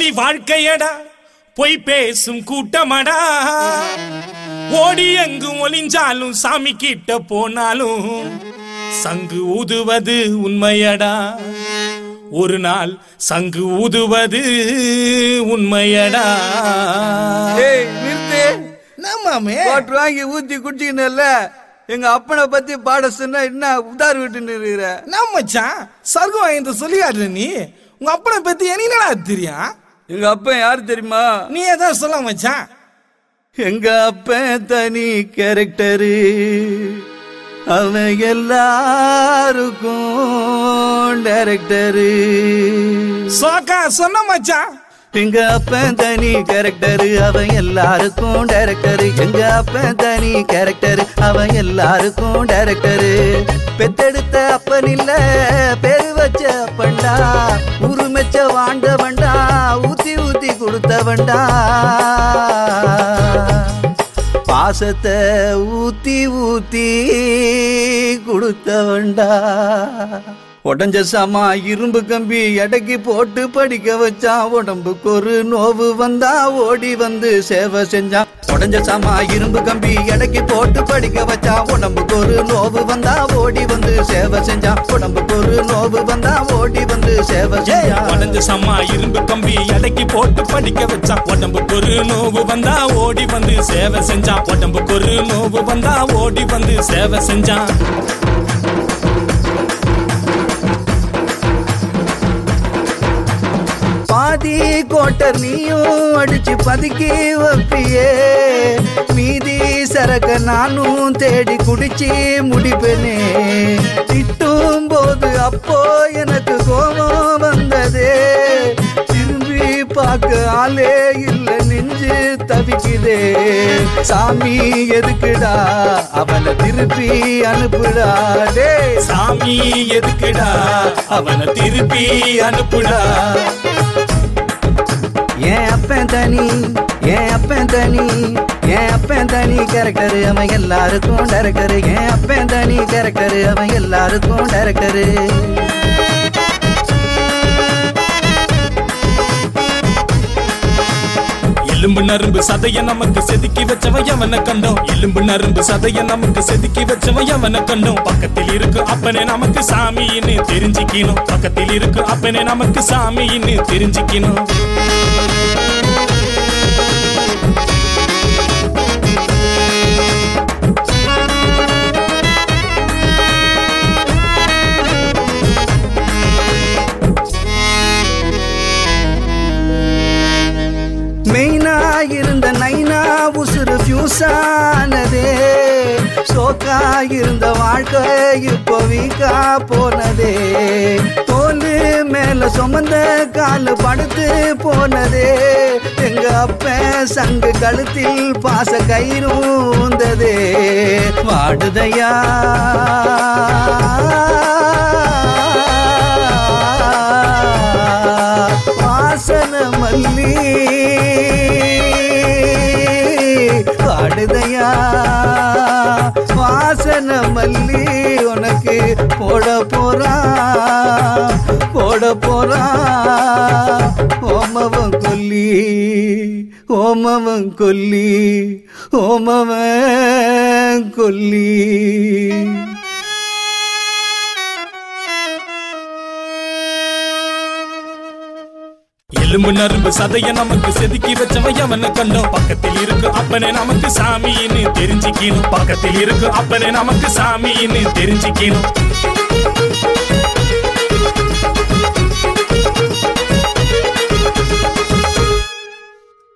போலி வாழ்க்கையடா பொய் பேசும் கூட்டமடா ஓடி எங்கும் ஒளிஞ்சாலும் சாமி கிட்ட போனாலும் சங்கு ஊதுவது உண்மையடா ஒரு நாள் சங்கு ஊதுவது உண்மையடா. நிறுத்து. நம்மாமே வாட்டர் வாங்கி ஊத்தி குடிச்சிக்கணும்ல. எங்க அப்பனை பத்தி பாட சொன்னா என்ன உதார் விட்டு இருக்கிற? நம்ம மச்சான் சர்க்கம் வாங்கி சொல்லியாடுற நீ. உங்க அப்பனை பத்தி என்னடா தெரியும்? எங்க அப்பன் யாரு தெரியுமா? நீ ஏதாவது சொல்ல மச்சான். எங்க அப்பன் தனி கேரக்டரு, அவன் எல்லாருக்கும் டைரக்டரு. சோக்கா சொன்ன மச்சான். எங்க அப்பன் தனி கேரக்டரு, அவன் எல்லாருக்கும் டைரக்டரு. எங்க அப்பன் தனி கேரக்டரு, அவன் எல்லாருக்கும் டைரக்டரு. பெத்தெடுத்த அப்பன் இல்ல பேரு வச்ச அப்பண்டா, உருமெச்ச வாழ்ந்தவண்டா, ஊத்தி ஊத்தி கொடுத்தவண்டா, பாசத்தை ஊத்தி ஊத்தி கொடுத்தவண்டா. உடஞ்ச சாமா இரும்பு கம்பி எடைக்கு போட்டு படிக்க வச்சான், உடம்புக்கு ஒரு நோவு வந்தா ஓடி வந்து சேவை செஞ்சான். உடஞ்ச சாமா இரும்பு கம்பி எடைக்கு போட்டு படிக்க வச்சான், உடம்புக்கு ஒரு நோவு வந்தா ஓடி வந்து சேவை செஞ்சான், உடம்புக்கு ஒரு நோவு வந்தா ஓடி வந்து சேவை செஞ்சான். உடஞ்ச சாமா இரும்பு கம்பி எடைக்கு போட்டு படிக்க வச்சான், உடம்புக்கு ஒரு நோவு வந்தா ஓடி வந்து சேவை செஞ்சான், உடம்புக்கு ஒரு நோவு வந்தா ஓடி வந்து சேவை செஞ்சான். பாதி கோட்டர் நீயும் அடிச்சு பதுக்கி வைப்பியே, மீதி சரக்க நானும் தேடி குடிச்சு முடிப்பேனே. திட்டும் போது அப்போ எனக்கு கோபம் வந்ததே, திரும்பி பார்க்க ஆளே இல்ல நெஞ்சு தவிக்குதே. சாமி எதுக்குடா அவனை திருப்பி அனுப்புடா, டே சாமி எதுக்குடா அவனை திருப்பி அனுப்புடா. ஏன் அப்பன் தனி, ஏன் அப்பன் தனி, ஏன் அப்பன் தனி கேரக்டரு, அவன் எல்லாருக்கும் டைரக்டரு. ஏன் அப்பன் தனி கேரக்டரு, அவன் எல்லாருக்கும் டைரக்டரு. எலும்பு நரும்பு சதைய நமக்கு செதுக்கி வச்சவன் எவனை கண்டோம், எலும்பு நரும்பு சதைய நமக்கு செதுக்கி வச்சவன் எவனை கண்டோம். பக்கத்தில் இருக்கு அப்பனே நமக்கு சாமின்னு தெரிஞ்சுக்கணும், பக்கத்தில் இருக்கு அப்பனே நமக்கு சாமின்னு தெரிஞ்சுக்கணும். மெயினா இருந்த நைனா உசுறு ஃபியூஸானதே, சோக்கா இருந்த வாழ்க்கை இப்போ வீக்கா போனதே. தோல் மேல சுமந்த கால படுத்து போனதே, எங்க அப்ப சங்கு கழுத்தில் பாச கயிறும் வந்ததே. வாடுதையா வாசன மல்லி, வாடுதையா வாசன மல்லி, உனக்கு போட போறா போட போறா. ஓமவன் கொல்லி, ஓமவன் கொல்லி, ஓமவன் கொல்லி. எலும்பு நரும்பு சதைய நமக்கு செதுக்கி வச்சவன் எவனை கண்டோம், பக்கத்தில் இருக்கு அப்பனே நமக்கு சாமின்னு தெரிஞ்சுக்கணும், பக்கத்தில் இருக்கு அப்பனே நமக்கு சாமின்னு தெரிஞ்சுக்கணும்.